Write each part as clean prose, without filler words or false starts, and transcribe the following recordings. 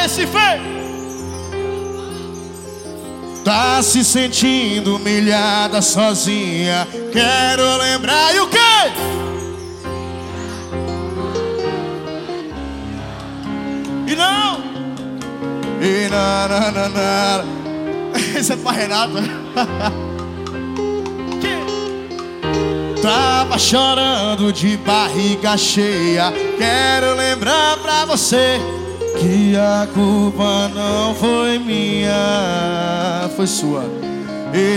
Recife. Tá se sentindo humilhada sozinha, quero lembrar. E o quê? E não. E nananana. Isso é pra Renato. Tava chorando de barriga cheia, quero lembrar pra você que a culpa não foi minha, foi sua. E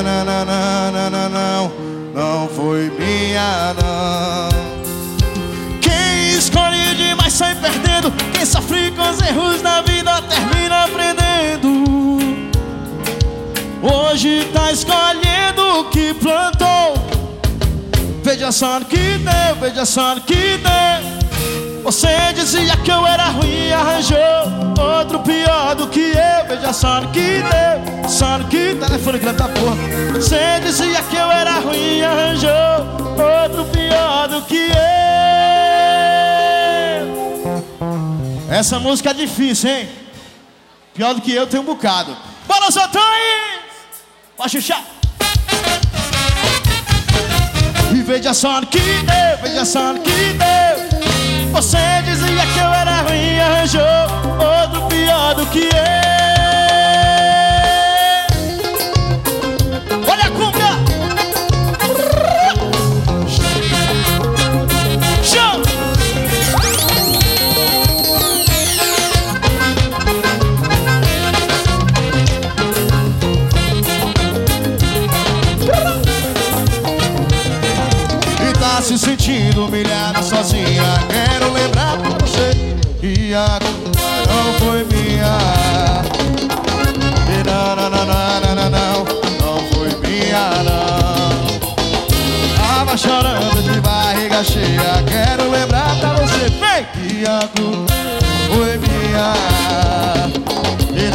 não foi minha não. Quem escolhe demais sai perdendo, quem sofre com os erros da vida termina aprendendo. Hoje tá escolhendo o que plantou. Veja só no que deu, veja só no que deu. Você dizia que eu era ruim e arranjou outro pior do que eu. Veja só no que deu, só no que deu. Telefone grande da porra. Você dizia que eu era ruim e arranjou outro pior do que eu. Essa música é difícil, hein? Pior do que eu tem um bocado. Bora, Zotões! Pode chuchar. E veja só no que deu, veja só no que deu. Você dizia que eu era ruim e arranjou outro pior do que eu. Olha a conga. Show. Se sentindo humilhada sozinha, quero lembrar pra você que a culpa não foi minha. E não foi minha não. Tava chorando de barriga cheia, quero lembrar pra você, vem, que a culpa foi minha. E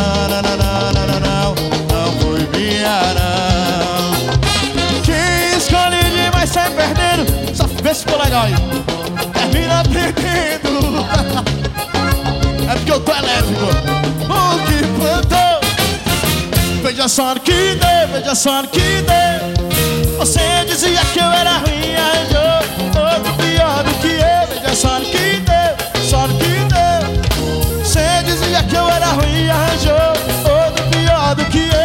não foi minha não. Quem escolhe demais sai perdendo. Só vê se ficou legal aí. Termina aprendendo. É porque eu tô elétrico. O que plantou. Veja só no que deu, veja só no que deu. Você dizia que eu era ruim e arranjou outro pior do que eu. Veja só no que deu, só no que deu. Você dizia que eu era ruim e arranjou outro pior do que eu.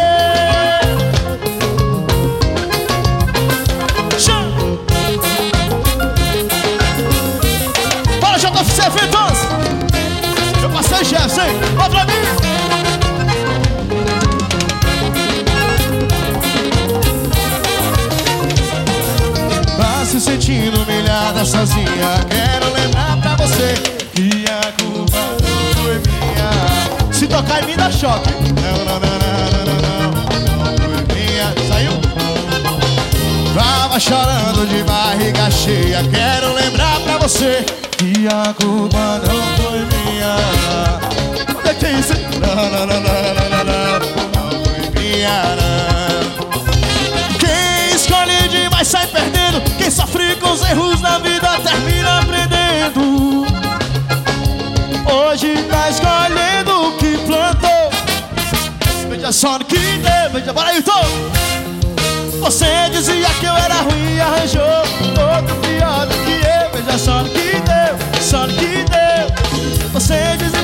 Você é ventoso. Eu passei Jefferson, hein? Ó pra mim. Tá se sentindo humilhada sozinha, quero lembrar pra você que a culpa não foi minha. Se tocar em mim dá choque. Não foi minha. Saiu? Tava chorando de barriga cheia, quero lembrar pra você que a culpa não foi minha. O que é isso? Não foi minha não. Quem escolhe demais sai perdendo, quem sofre com os erros da vida termina aprendendo. Hoje tá escolhendo o que plantou. Veja só no que deu, veja, bora aí, Tom. Você dizia que eu era ruim e arranjou outro pior do que eu. Veja só no que deu, só no que deu. Você dizia